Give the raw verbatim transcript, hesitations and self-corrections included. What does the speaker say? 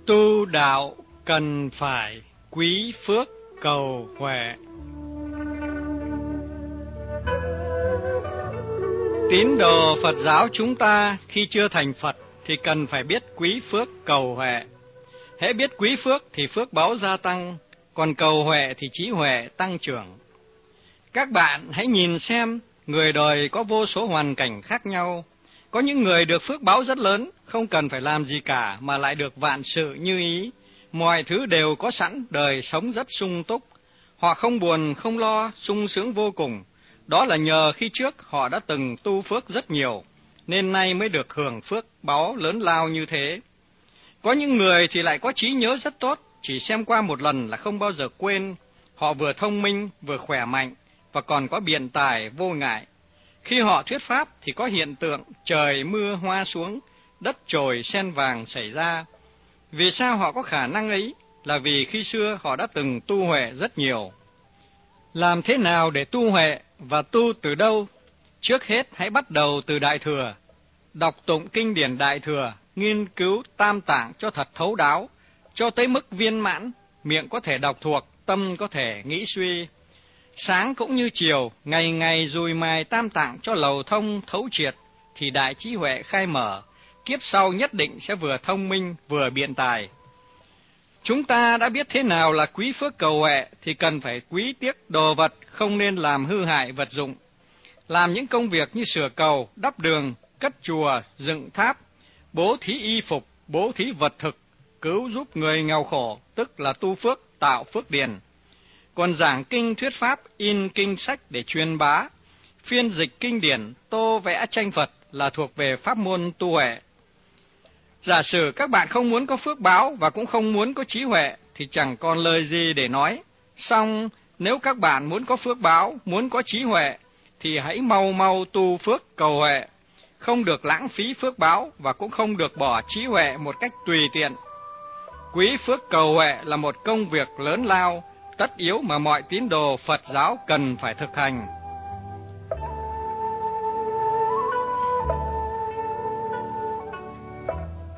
Tu đạo cần phải quý phước cầu huệ. Tín đồ Phật giáo chúng ta khi chưa thành Phật thì cần phải biết quý phước cầu huệ. Hễ biết quý phước thì phước báu gia tăng, còn cầu huệ thì trí huệ tăng trưởng. Các bạn hãy nhìn xem, người đời có vô số hoàn cảnh khác nhau. Có những người được phước báu rất lớn, không cần phải làm gì cả mà lại được vạn sự như ý. Mọi thứ đều có sẵn, đời sống rất sung túc. Họ không buồn, không lo, sung sướng vô cùng. Đó là nhờ khi trước họ đã từng tu phước rất nhiều, nên nay mới được hưởng phước báu lớn lao như thế. Có những người thì lại có trí nhớ rất tốt, chỉ xem qua một lần là không bao giờ quên. Họ vừa thông minh, vừa khỏe mạnh, và còn có biện tài vô ngại. Khi họ thuyết pháp thì có hiện tượng trời mưa hoa xuống, đất trồi sen vàng xảy ra. Vì sao họ có khả năng ấy? Là vì khi xưa họ đã từng tu huệ rất nhiều. Làm thế nào để tu huệ và tu từ đâu? Trước hết hãy bắt đầu từ Đại Thừa. Đọc tụng kinh điển Đại Thừa, nghiên cứu Tam Tạng cho thật thấu đáo, cho tới mức viên mãn, miệng có thể đọc thuộc, tâm có thể nghĩ suy. Sáng cũng như chiều, ngày ngày dùi mài Tam Tạng cho lầu thông thấu triệt, thì đại trí huệ khai mở, kiếp sau nhất định sẽ vừa thông minh vừa biện tài. Chúng ta đã biết thế nào là quý phước cầu huệ thì cần phải quý tiếc đồ vật, không nên làm hư hại vật dụng. Làm những công việc như sửa cầu, đắp đường, cất chùa, dựng tháp, bố thí y phục, bố thí vật thực, cứu giúp người nghèo khổ, tức là tu phước, tạo phước điền. Còn giảng kinh thuyết pháp, in kinh sách để truyền bá, phiên dịch kinh điển, tô vẽ tranh Phật là thuộc về pháp môn tu huệ. Giả sử các bạn không muốn có phước báo và cũng không muốn có trí huệ thì chẳng còn lời gì để nói. Song nếu các bạn muốn có phước báo, muốn có trí huệ thì hãy mau mau tu phước cầu huệ, không được lãng phí phước báo và cũng không được bỏ trí huệ một cách tùy tiện. Quý phước cầu huệ là một công việc lớn lao, tất yếu mà mọi tín đồ Phật giáo cần phải thực hành.